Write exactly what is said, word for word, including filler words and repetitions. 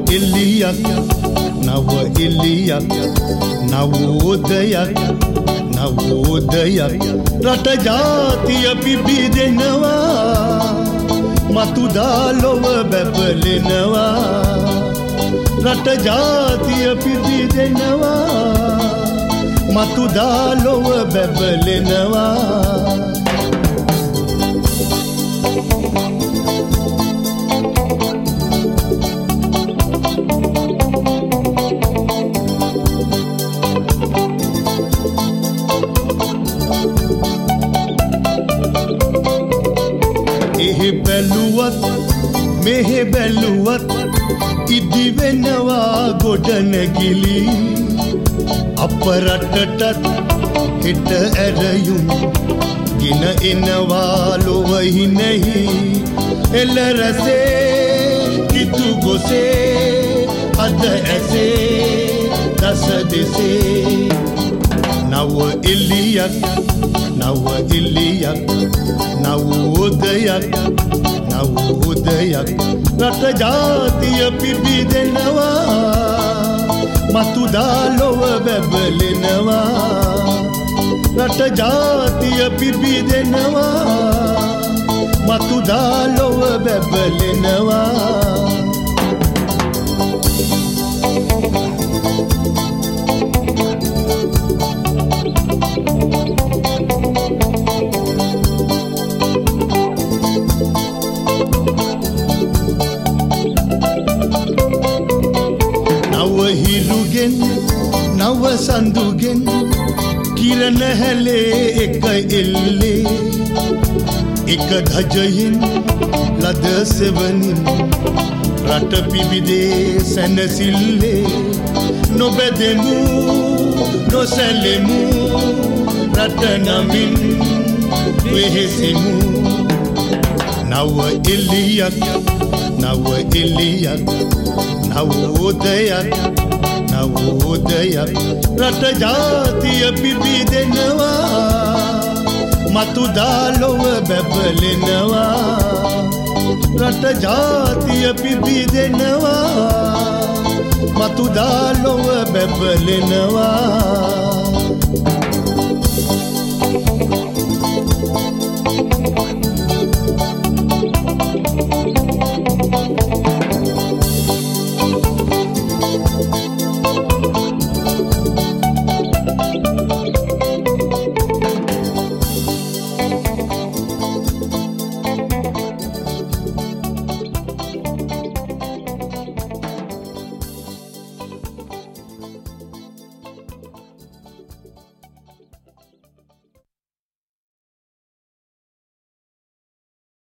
එලියක් නව එලියක් නවෝදයක් නවෝදයක් රට ජාතිය පිබිදෙනවා මතුදා ලොව බැබලෙනවා රට ජාතිය පිබිදෙනවා මතුදා ලොව බැබලෙනවා එහෙ බැලුවත් මෙහෙ බැලුවත් ඉදි වෙනවා ගොඩනැගිලි අප රටටත් හිට ඇරයුම් ගෙන එනවා ලොවහි නැහි එල රසේ කිතු ගොසේ අද ඇසේ දස දෙසේ නව එලියක් නව එලියක් නවෝදයක් නවෝදයක් රට ජාතිය පිබිදෙනවා මතුදා ලොව බැබලෙනවා රට ජාතිය පිබිදෙනවා මතුදා ලොව බැබලෙනවා හිරුගෙන් නව සඳුගෙන් කිරණ හැලේ එක එල්ලේ එක ධජයෙන් ලද සෙවනින් රට පිබිදේ සැනසිල්ලේ නොබැදෙමු නොසැලෙමු රට නමින් වෙහෙසෙමු නව එලියක් නව එලියක් නවෝදයක් නවෝදයක් රට ජාතිය පිබිදෙනවා මතුදා ලොව බැබලෙනවා රට ජාතිය පිබිදෙනවා මතුදා ලොව බැබලෙනවා